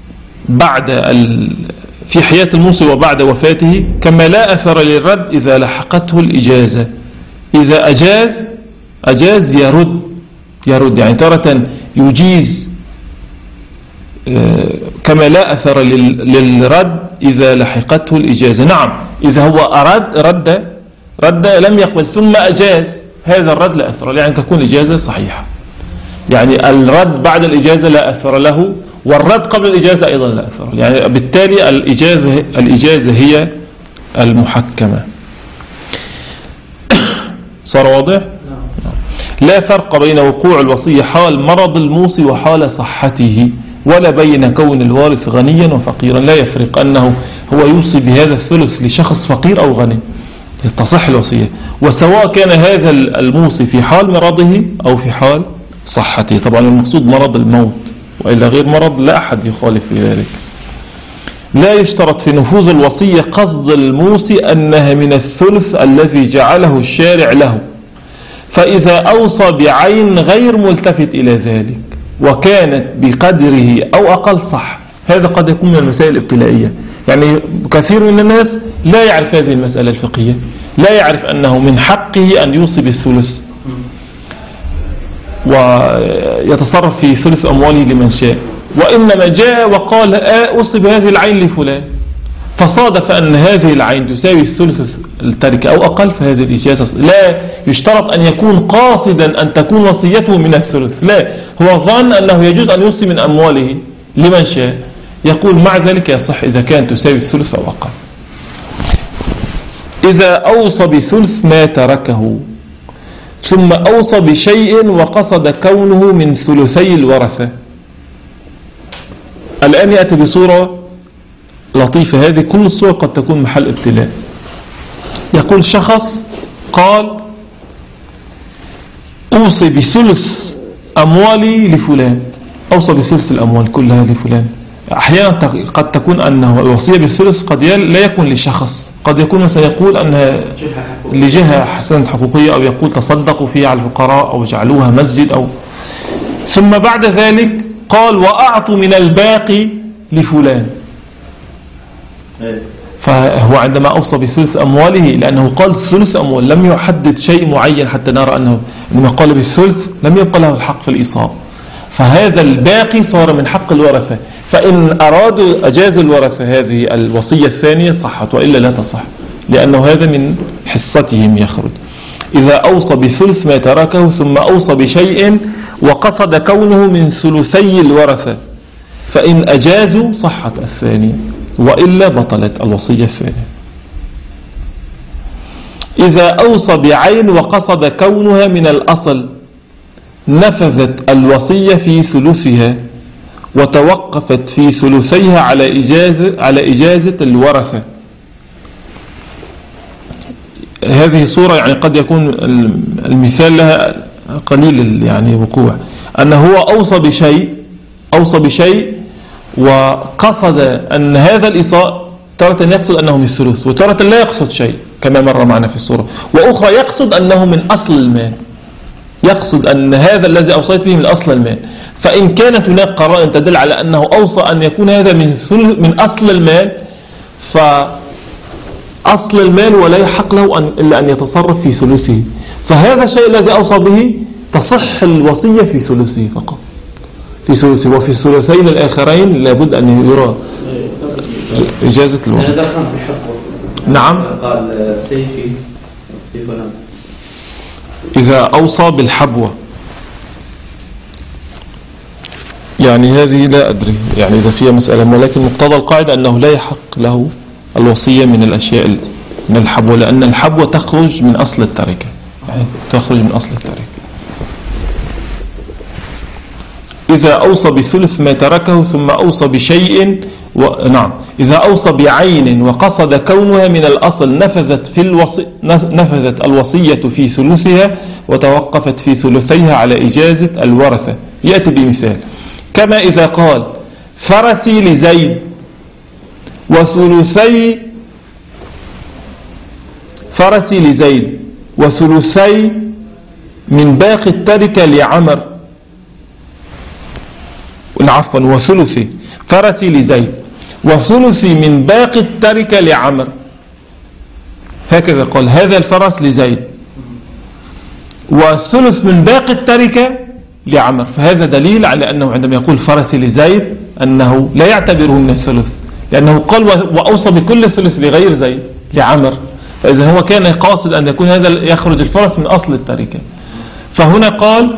في حياة الموصي وبعد وفاته، كما لا أثر للرد إذا لحقته الإجازة. إذا أجاز يرد يعني تارة يجيز كما لا أثر للرد إذا لحقته الإجازة. نعم إذا هو رد لم يقبل ثم أجاز، هذا الرد لا أثر، يعني تكون الإجازة صحيحة. يعني الرد بعد الإجازة لا أثر له، والرد قبل الإجازة أيضا لا أثر، يعني بالتالي الإجازة هي المحكمة. صار واضح؟ لا فرق بين وقوع الوصية حال مرض الموصي وحال صحته، ولا بين كون الوارث غنيا وفقيرا. لا يفرق أنه هو يوصي بهذا الثلث لشخص فقير أو غني تصح الوصية، وسواء كان هذا الموصي في حال مرضه أو في حال صحته. طبعا المقصود مرض الموت، وإلا غير مرض لا أحد يخالف في ذلك. لا يشترط في نفوذ الوصية قصد الموصي أنها من الثلث الذي جعله الشارع له، فإذا أوصى بعين غير ملتفت إلى ذلك وكانت بقدره أو أقل صح. هذا قد يكون من المسائل الابتلائية، يعني كثير من الناس لا يعرف هذه المسألة الفقهية، لا يعرف أنه من حقه أن يوصي بالثلث ويتصرف في ثلث أمواله لمن شاء، وإنما جاء وقال أوصي بهذه العين لفلان، فصادف أن هذه العين تساوي الثلث التركة أو أقل، فهذه الإجازة لا يشترط أن يكون قاصدا أن تكون وصيته من الثلث، لا، هو ظن أنه يجوز أن يوصي من أمواله لمن شاء، يقول مع ذلك يصح إذا كانت تساوي الثلث أو أقل. إذا أوصى بثلث ما تركه ثم أوصى بشيء وقصد كونه من ثلثي الورثة. الآن يأتي بصورة لطيفة، هذه كل الصور قد تكون محل ابتلاء. يقول شخص قال أوصي بثلث أموالي لفلان، أوصى بثلث الأموال كلها لفلان. أحيانا قد تكون أنه الوصية بالثلث قد لا يكون لشخص، قد يكون سيقول أنها لجهة حسنة حقوقية، أو يقول تصدقوا فيها على الفقراء أو جعلوها مسجد ثم بعد ذلك قال وأعطوا من الباقي لفلان. فهو عندما أوصى بثلث أمواله لأنه قال ثلث أموال، لم يحدد شيء معين حتى نرى أنه لما قال بالثلث لم يبقى له الحق في الإيصال، فهذا الباقي صار من حق الورثة، فإن أرادوا أجاز الورثة هذه الوصية الثانية صحت، وإلا لا تصح، لأنه هذا من حصتهم يخرج. إذا أوصى بثلث ما تركه ثم أوصى بشيء وقصد كونه من ثلثي الورثة، فإن أجازوا صحت الثانية وإلا بطلت الوصية الثانية. إذا أوصى بعين وقصد كونها من الأصل نفذت الوصية في ثلثها وتوقفت في ثلثيها على إجازة الورثة. هذه صورة يعني قد يكون المثال لها قليل يعني وقوع، أنه هو أوصى بشيء وقصد أن هذا الإيصاء تارة يقصد أنه من الثلث وتارة لا يقصد شيء كما مر معنا في الصورة، وأخرى يقصد أنه من أصل المال، يقصد أن هذا الذي أوصيت به من أصل المال. فإن كانت هناك قرائن تدل على أنه أوصى أن يكون هذا من أصل المال فأصل المال ولا يحق له إلا أن يتصرف في ثلثه، فهذا الشيء الذي أوصى به تصح الوصية في ثلثه فقط، في ثلثه، وفي الثلثين الآخرين لابد أن يرى إجازة الوصية. نعم. قال سيفي في فلان إذا أوصى بالحبوة، يعني هذه لا أدري يعني إذا فيها مسألة، ولكن مقتضى القاعدة أنه لا يحق له الوصية من الأشياء من الحبوة، لأن الحبوة تخرج من أصل التركة، يعني تخرج من أصل التركة. إذا أوصى بثلث ما تركه ثم أوصى بشيء نعم، إذا أوصى بعين وقصد كونها من الأصل نفذت الوصية في ثلثها وتوقفت في ثلثيها على إجازة الورثة. يأتي بمثال كما إذا قال فرسي لزيد وثلثي من باقي التركة لعمر، عفوا وثلثي فرسي لزيد وثلثي من باقي التركة لعمر، هكذا قال هذا الفرس لزيد والثلث من باقي التركة لعمر، فهذا دليل على أنه عندما يقول فرسي لزيد أنه لا يعتبره من الثلث، لأنه قال وأوصى بكل ثلث لغير زيد لعمر، فإذا هو كان قاصد أن يكون هذا يخرج الفرس من أصل التركة. فهنا قال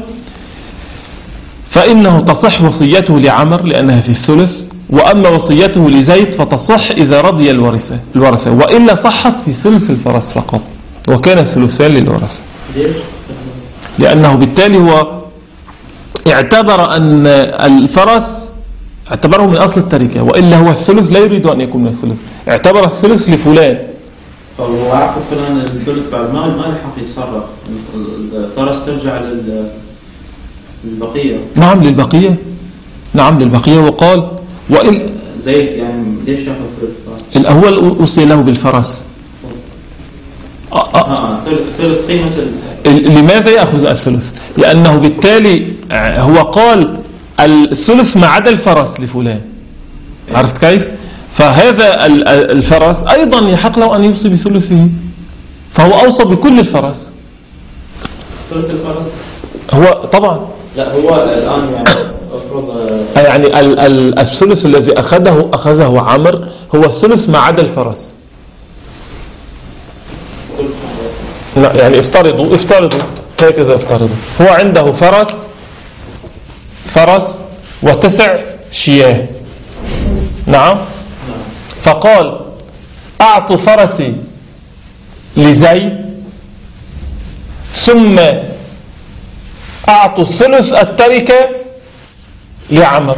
فإنه تصح وصيته لعمر لأنها في الثلث، وأما وصيته لزيد فتصح إذا رضي الورثة وإلا صحت في ثلث الفرس فقط، وكان الثلثان للورثة، لأنه بالتالي هو اعتبر أن الفرس اعتبره من أصل التركة، وإلا هو الثلث لا يريد أن يكون من الثلث، اعتبر الثلث لفلان. فهو عقد فلان الثلث بعد ما لحق يتصرف، الفرس ترجع للبقية. نعم للبقية وقال زيد يعني ليش يأخذ الثلث؟ الأول أوصي له بالفرس. ثلث قيمة لماذا يأخذ الثلث؟ لأنه بالتالي هو قال الثلث ما عدا الفرس لفلان، عرفت كيف؟ فهذا الفرس أيضا يحق له أن يوصي بثلثه، فهو أوصى بكل الفرس. ثلث الفرس هو طبعا لا هو الآن يعني الثلث الذي أخذه عمر هو الثلث ما عدا الفرس. لا يعني افترضوا هكذا افترضوا هو عنده فرس و9 شياه، نعم، فقال أعطوا فرسي لزيد ثم أعطوا ثلث التركة لعمر،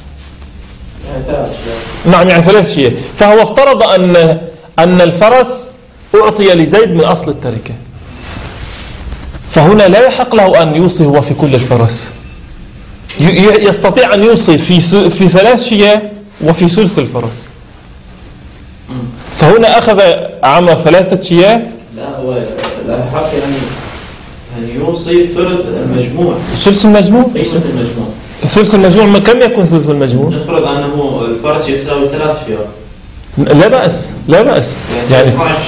نعم يعني 3 شياه، فهو افترض أن الفرس أعطي لزيد من أصل التركة، فهنا لا يحق له أن يوصي هو في كل الفرس، يستطيع أن يوصي في 3 شياه وفي ثلث الفرس، فهنا أخذ عمر 3 شياه. لا هو لا حق يعني يوصي ثلث المجموع. ثلث المجموع كم يكون ثلث المجموع؟ نفرض أنه الفرس يساوي 3 شياه. لا بأس يعني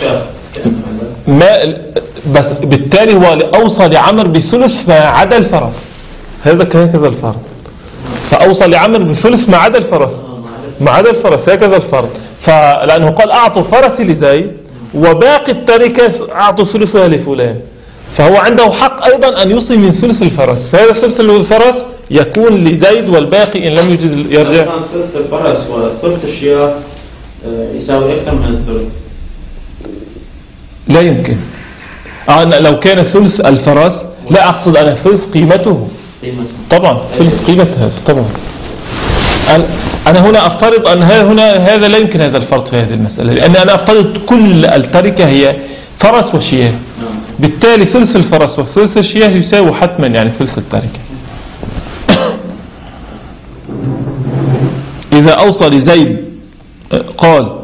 ما بس بالتالي هو أوصى لعمر بثلث ما عدا الفرس، هذا كهكذا الفرض، فأوصى لعمر بثلث ما عدا الفرس هكذا الفرض، فلأنه قال أعطوا فرسي لزيد وباقي التركة أعطوا ثلثها لفلان، فهو عنده حق أيضا أن يوصي من ثلث الفرس، فهذا ثلث الفرس يكون لزيد والباقي إن لم يجز يرجع. ثلث الفرس وثلث الشياه يساوي أكثر من الثلث. لا يمكن. لو كان ثلث الفرس، لا أقصد أنا ثلث قيمته طبعا، ثلث قيمة هذا طبعا. أنا هنا أفترض أن هذا لا يمكن هذا الفرض في هذه المسألة، لأن أنا أفترض كل التركة هي فرس وشياه، بالتالي ثلث الفرس وثلث الشياه يساوي حتما يعني ثلث التركة. إذا أوصى لزيد قال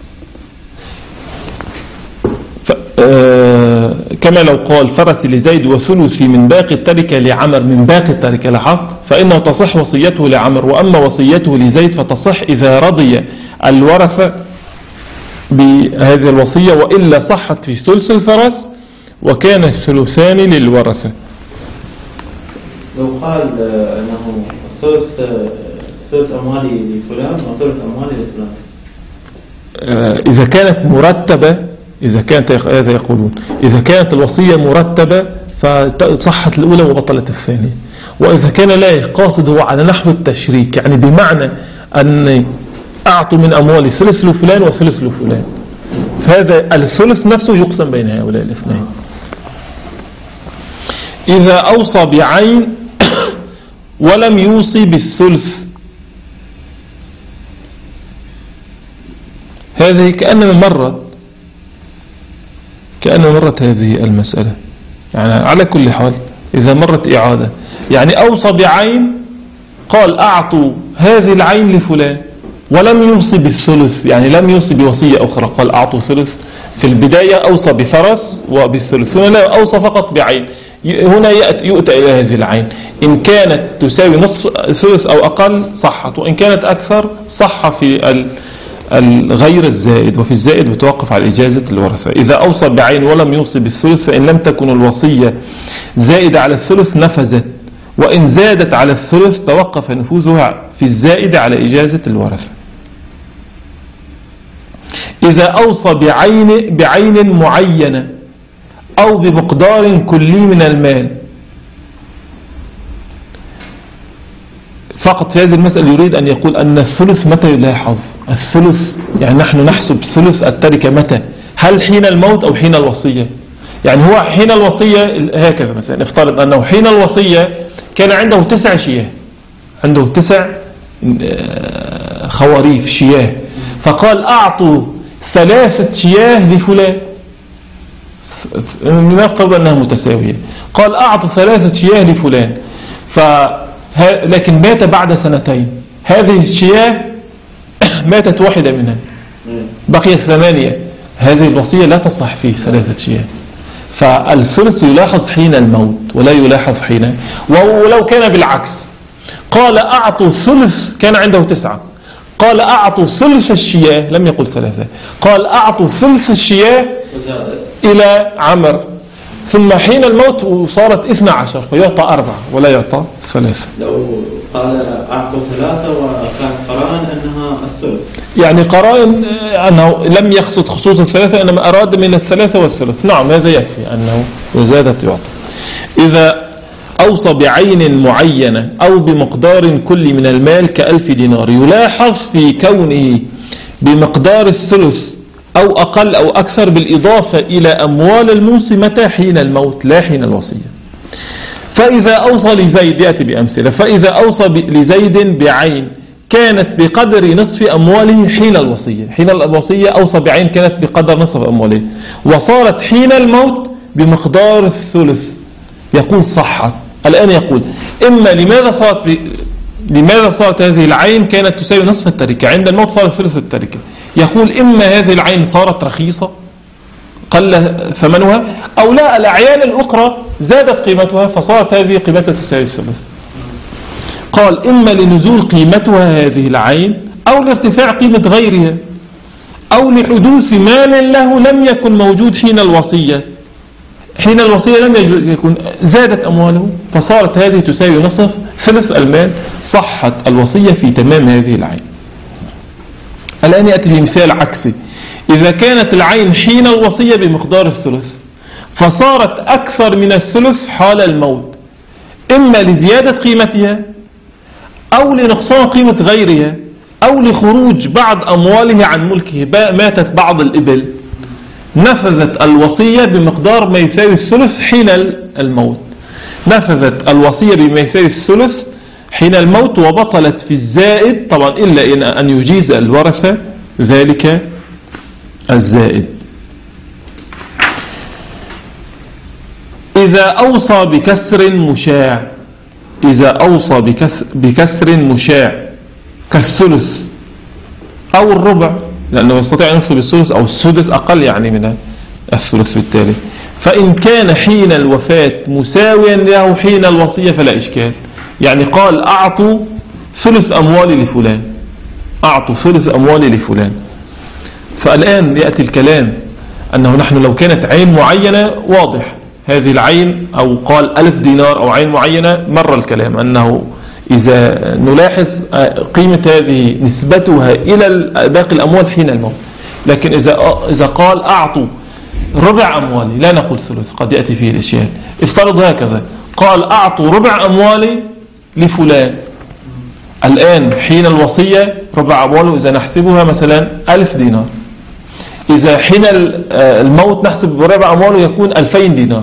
كما لو قال فرس لزيد وثلثي من باقي التركة لعمر من باقي التركة لاحظت، فإنه تصح وصيته لعمر، وأما وصيته لزيد فتصح إذا رضي الورثة بهذه الوصية، وإلا صحت في ثلث الفرس وكان الثلثان للورثة. لو قال أنه ثلث أموالي لفلان وثلث أموالي لفلان، إذا كانت مرتبة، إذا كانت هذا يقولون إذا كانت الوصية مرتبة فصحت الأولى وبطلت الثانية، وإذا كان لا قاصد هو على نحو التشريك، يعني بمعنى أن أعطوا من أموالي ثلث لفلان وثلث لفلان، فهذا الثلث نفسه يقسم بين هؤلاء الاثنين. إذا أوصى بعين ولم يوصي بالثلث، هذه كأننا مرت هذه المسألة، يعني على كل حال إذا مرت إعادة، يعني أوصى بعين قال أعطوا هذه العين لفلان ولم يوصي بالثلث، يعني لم يوصي بوصية أخرى، قال أعطوا ثلث. في البداية أوصى بفرس وبالثلث، هنا لا أوصى فقط بعين. هنا يؤتى إلى هذه العين، إن كانت تساوي نصف ثلث أو أقل صحت، وإن كانت أكثر صح في الغير الزائد، وفي الزائد بتوقف على إجازة الورثة. إذا أوصى بعين ولم يوصي بالثلث فإن لم تكن الوصية زائدة على الثلث نفذت، وإن زادت على الثلث توقف نفوذها في الزائد على إجازة الورثة. إذا أوصى بعين معينة أو بمقدار كلي من المال، فقط في هذه المسألة يريد أن يقول أن الثلث متى يلاحظ الثلث، يعني نحن نحسب ثلث التركة متى، هل حين الموت أو حين الوصية؟ يعني هو حين الوصية هكذا مثلا، نفترض أنه حين الوصية كان عنده 9 شياه، عنده 9 خواريف شياه، فقال أعطوا 3 شياه لفلان، نفترض أنها متساوية، قال أعطوا 3 شياه لفلان، لكن مات بعد 2، هذه الشياه ماتت واحدة منها بقيت 8، هذه الوصية لا تصح فيه 3 شياه، فالثلث يلاحظ حين الموت ولا يلاحظ حين. ولو كان بالعكس قال أعطوا ثلث، كان عنده 9، قال أعطوا ثلث الشياه، لم يقل 3، قال أعطوا ثلث الشياه إلى عمر، ثم حين الموت صارت 12 فيعطى 4 ولا يعطى 3. لو قال أعطوا 3 وكان قرائن أنها الثلث، يعني قرائن أنه لم يقصد خصوص 3 إنما أراد من 3 والثلث، نعم هذا يكفي أنه زادت يعطى. إذا أوصى بعين معينة أو بمقدار كل من المال ك1000 دينار، يلاحظ في كونه بمقدار الثلث أو أقل أو أكثر بالإضافة إلى أموال الموصي متى حين الموت لا حين الوصية. فإذا أوصى لزيد، يأتي بأمثلة، فإذا أوصى لزيد بعين كانت بقدر نصف أمواله حين الوصية، حين الوصية أوصى بعين كانت بقدر نصف أمواله، وصارت حين الموت بمقدار الثلث، يقول صحت. الآن يقول إما لماذا صارت هذه العين كانت تساوي نصف التركة، عند الموت صارت ثلث التركة، يقول إما هذه العين صارت رخيصة قل ثمنها، أو لا الأعيان الأخرى زادت قيمتها فصارت هذه قيمتها تساوي الثلث. قال إما لنزول قيمتها هذه العين أو لارتفاع قيمة غيرها أو لحدوث مال له لم يكن موجود حين الوصية، حين الوصية لم يكن زادت أمواله فصارت هذه تساوي نصف ثلث المال، صحت الوصية في تمام هذه العين. الآن يأتي بمثال عكسي، إذا كانت العين حين الوصية بمقدار الثلث، فصارت أكثر من الثلث حال الموت، إما لزيادة قيمتها أو لنقصان قيمة غيرها أو لخروج بعض أمواله عن ملكه. ماتت بعض الإبل، نفذت الوصية بمقدار ما يساوي الثلث حين الموت، نفذت الوصية بما يساوي الثلث حين الموت، وبطلت في الزائد طبعا إلا أن يجيز الورثة ذلك الزائد. إذا أوصى بكسر مشاع، إذا أوصى بكسر مشاع كالثلث أو الربع، لأنه يستطيع أن يوصي بالثلث أو السدس أقل يعني من الثلث بالتالي، فإن كان حين الوفاة مساويا له حين الوصية فلا إشكال. يعني قال أعطوا ثلث أموالي لفلان، أعطوا ثلث أموالي لفلان، فالآن يأتي الكلام أنه نحن لو كانت عين معينة واضح هذه العين، أو قال 1000 دينار أو عين معينة، مر الكلام أنه إذا نلاحظ قيمة هذه نسبتها إلى باقي الأموال حين الموت. لكن إذا قال أعطوا ربع أموالي، لا نقول ثلث، قد يأتي فيه الإشياء. افترض هكذا، قال أعطوا ربع أموالي لفلان، الآن حين الوصية ربع أمواله إذا نحسبها مثلا 1000 دينار، إذا حين الموت نحسب ربع أمواله يكون 2000 دينار،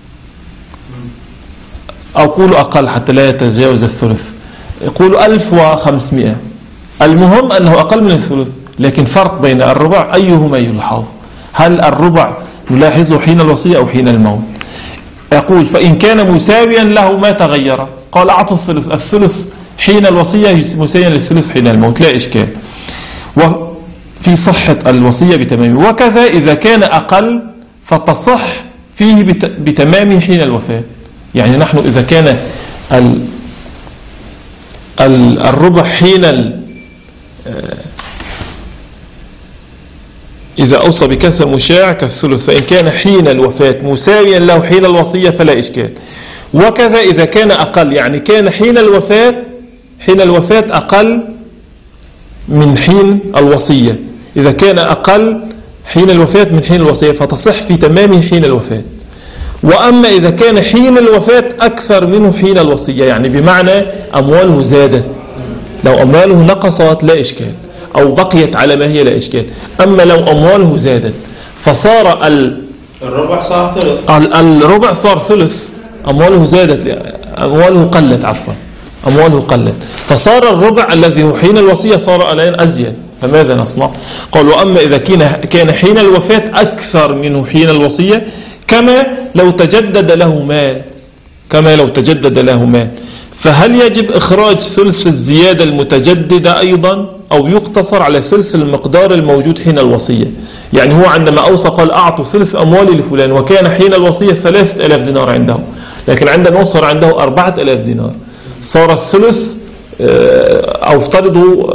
أو قولوا أقل حتى لا يتجاوز الثلث، يقولوا 1500. المهم أنه أقل من الثلث، لكن فرق بين الربع أيهما يلحظ، هل الربع نلاحظه حين الوصية أو حين الموت؟ يقول فإن كان مساويا له ما تغير، قال أعطوا الثلث، الثلث حين الوصية مساويا للثلث حين الموت، لا إشكال، وفي صحة الوصية بتمامه. وكذا إذا كان أقل فتصح فيه بتمامه حين الوفاة. يعني نحن إذا كان الربع حين إذا أوصى بكسر مشاع كالثلث، فإن كان حين الوفاة مساويا له حين الوصية فلا إشكال. وكذا إذا كان أقل، يعني كان حين الوفاة أقل من حين الوصية، إذا كان أقل حين الوفاة من حين الوصية فتصح في تمامه حين الوفاة. وأما إذا كان حين الوفاة أكثر منه حين الوصية، يعني بمعنى أمواله زادت، لو أمواله نقصت لا إشكال، أو بقيت على ما هي لا إشكال. أما لو أمواله زادت فصار الربع صار ثلث، الربع صار ثلث، أمواله زادت، أمواله قلت، عفوا أمواله قلت، فصار الربع الذي هو حين الوصية صار الآن أزيد، فماذا نصنع؟ قال وأما إذا كان حين الوفاة أكثر منه حين الوصية، كما لو تجدد له مال، فهل يجب إخراج ثلث الزيادة المتجددة أيضا، أو يقتصر على ثلث المقدار الموجود حين الوصية؟ يعني هو عندما أوصى قال أعطوا ثلث أموالي لفلان، وكان حين الوصية 3000 دينار عنده، لكن عندما صار عنده 4000 دينار، صار الثلث أو افترضوا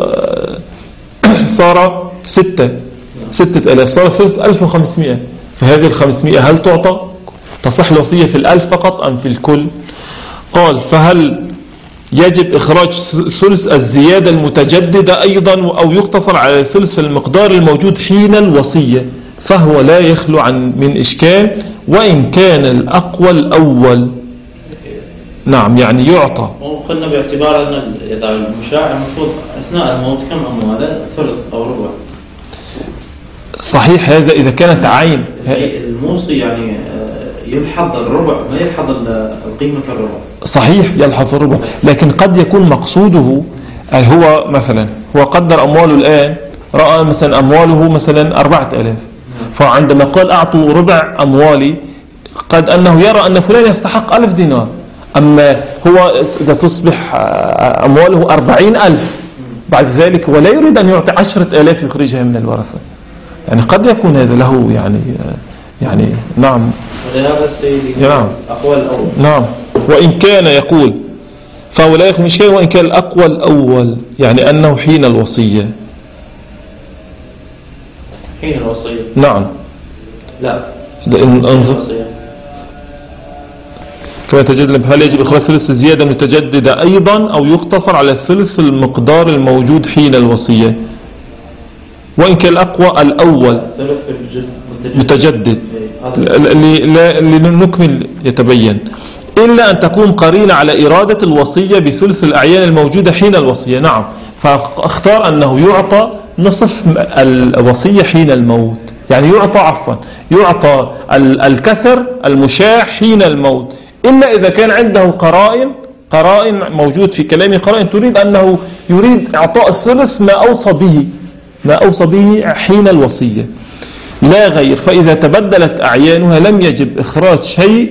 صار 6000، صار الثلث 1500. فهذه 500 هل تعطى؟ تصح الوصية في 1000 فقط أم في الكل؟ قال فهل يجب إخراج ثلث الزيادة المتجددة أيضا، أو يقتصر على ثلث المقدار الموجود حين الوصية؟ فهو لا يخلو من إشكال، وإن كان الأقوى الأول. نعم، يعني يعطى. وقلنا باعتبار أن المشاع المفروض أثناء الموت كم أمواله؟ ثلث أو ربع. صحيح، هذا إذا كانت عين الموصي يعني يلحظ الربع، ما يلحظ القيمة الربع. صحيح، يلحظ الربع، لكن قد يكون مقصوده هو مثلا هو قدر أمواله الآن، رأى مثلا أمواله مثلا 4000، فعندما قال أعطوا ربع أموالي قد أنه يرى أن فلان يستحق 1000 دينار، أما هو إذا تصبح أمواله 40000 بعد ذلك، ولا يريد أن يعطي 10000 يخرجها من الورثة. يعني قد يكون هذا له يعني نعم، ولهذا السيد نعم أقوى الأول. نعم، وإن كان يقول فهو لا يخرج شيء، وإن كان الأقوى الأول يعني أنه حين الوصية. حين الوصية نعم، لا انظر كما تجد، هل يجب إخراج ثلث الزيادة المتجددة أيضا، أو يقتصر على ثلث المقدار الموجود حين الوصية؟ وإن كان الأقوى الأول متجدد، لنكمل يتبين. إلا أن تكون قرينة على إرادة الوصية بثلث الأعيان الموجودة حين الوصية. نعم، فاختار أنه يعطى نصف الوصية حين الموت، يعني يعطى الكسر المشاع حين الموت، إلا إذا كان عنده قرائن موجود في كلامه، قرائن تريد أنه يريد إعطاء الثلث ما أوصى به حين الوصية لا غير. فإذا تبدلت أعيانها لم يجب إخراج شيء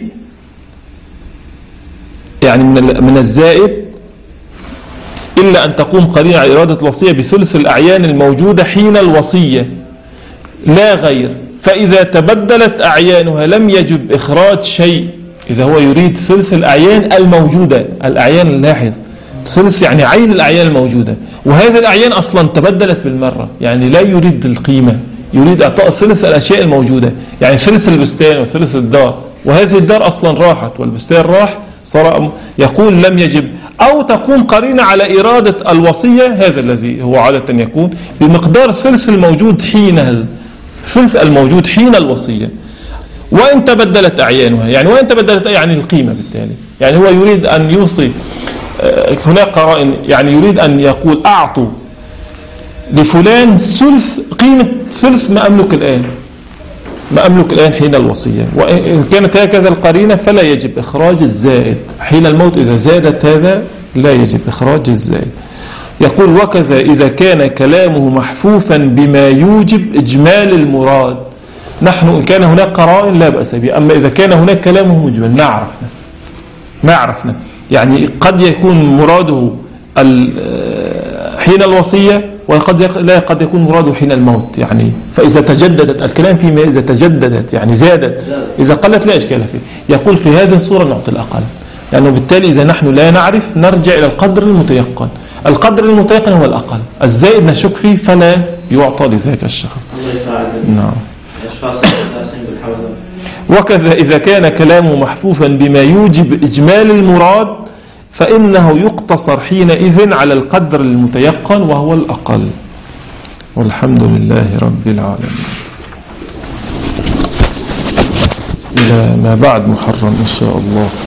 يعني من الزائد، إلا أن تقوم قرينة على إرادة الوصية بثلث الأعيان الموجودة حين الوصية لا غير. فإذا تبدلت أعيانها لم يجب إخراج شيء، إذا هو يريد ثلث الأعيان الموجودة، الأعيان اللاحظ ثلث يعني عين الأعيان الموجودة، وهذه الأعيان أصلا تبدلت بالمرة، يعني لا يريد القيمة، يريد إعطاء ثلث الأشياء الموجودة، يعني ثلث البستان وثلث الدار، وهذه الدار أصلا راحت والبستان راح، صار يقول لم يجب. أو تقوم قرينة على إرادة الوصية، هذا الذي هو عادة يكون بمقدار ثلث الموجود حين الوصية، وإن تبدلت أعيانها، يعني وإن تبدلت يعني القيمة بالتالي، يعني هو يريد أن يوصي، هناك قرائن يعني يريد أن يقول أعطوا لفلان قيمة ثلث ما أملك الآن حين الوصية، وإن كانت هكذا القرينة فلا يجب إخراج الزائد حين الموت. إذا زادت هذا لا يجب إخراج الزائد. يقول وكذا إذا كان كلامه محفوفا بما يوجب إجمال المراد. نحن إن كان هناك قرائن لا بأس به، أما إذا كان هناك كلامه مجمل ما عرفنا يعني قد يكون مراده حين الوصية، وقد يكون مراده حين الموت، يعني فإذا تجددت الكلام فيما إذا تجددت يعني زادت، إذا قلت لا إشكال فيه. يقول في هذه الصورة نعطي الأقل، لأنه بالتالي إذا نحن لا نعرف نرجع إلى القدر المتيقن هو الأقل، الزائد نشك فيه فلا يعطى لذاك الشخص. نعم. وكذا إذا كان كلامه محفوفا بما يوجب إجمال المراد فإنه يقتصر حينئذ على القدر المتيقن وهو الأقل. والحمد لله رب العالمين. إلى ما بعد محرم إن شاء الله.